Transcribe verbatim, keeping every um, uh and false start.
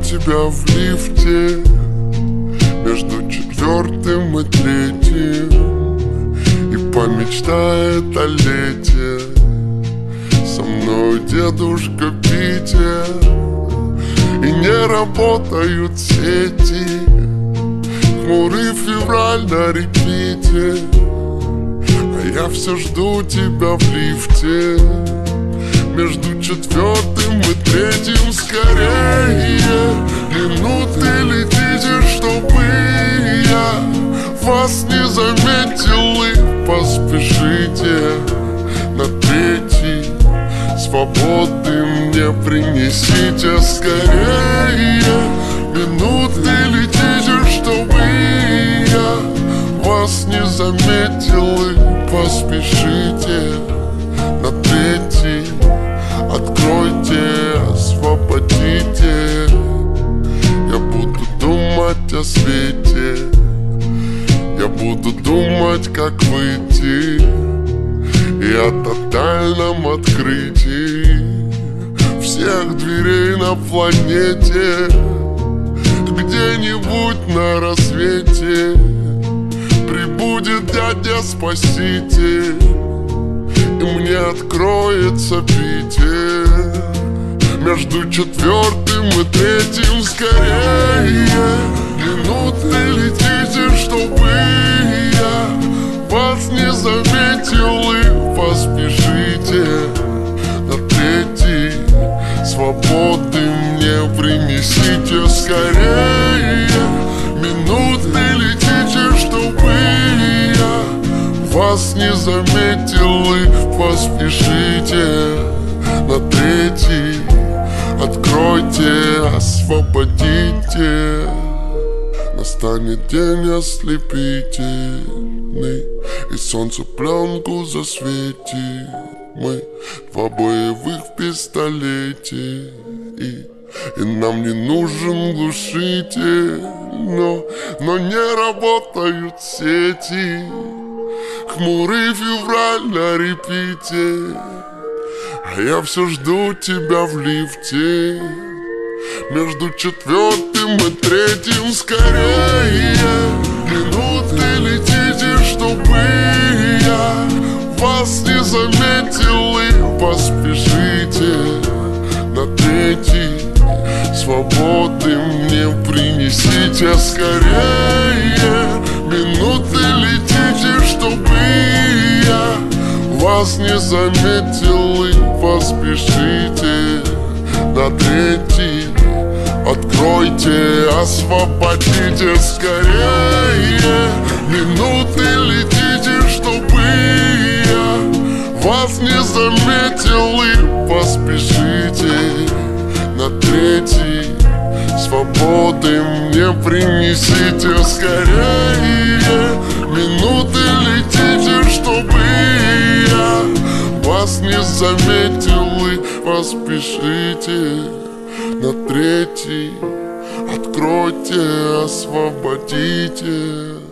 тебя в лифте между четвертым и третьим, и помечтает о лете. Со мной дедушка Питер, и не работают сети. Хмурый февраль на репите, а я все жду тебя в лифте между четвертым и третьим. Скорее, минуты летите, чтобы я вас не заметил, и поспешите на третий. Свободы мне принесите скорее. Минуты летите, чтобы я вас не заметил, и поспешите на третий. Откройте, освободите. Я буду думать о свете, я буду думать, как выйти, и о тотальном открытии всех дверей на планете. Где-нибудь на рассвете прибудет дядя-спаситель, и мне откроется Питер между четвертым и третьим. Скорее, минуты летите, чтобы я вас не заметил, и поспешите на третий. Свободы мне принесите скорее. Минуты летите, чтобы я вас не заметил, и поспешите на третий. Откройте, освободите. Настанет день ослепительный, и солнце пленку засветит. Мы два боевых в пистолете, и, и нам не нужен глушитель. Но, но не работают сети. Хмурый февраль на репите, а я все жду тебя в лифте между четвертым и третьим. Скорее, минуты летите, чтобы я вас не заметил, и поспешите на третий. Свободы мне принесите скорее. Минуты летите, чтобы я вас не заметил, и поспешите на третий. Откройте, освободите скорее. Минуты летите, чтобы я вас не заметил, и поспешите на третий. Свободы мне принесите скорее. Минуты летите, чтобы я вас не заметил, и поспешите на третий. Откройте, освободите.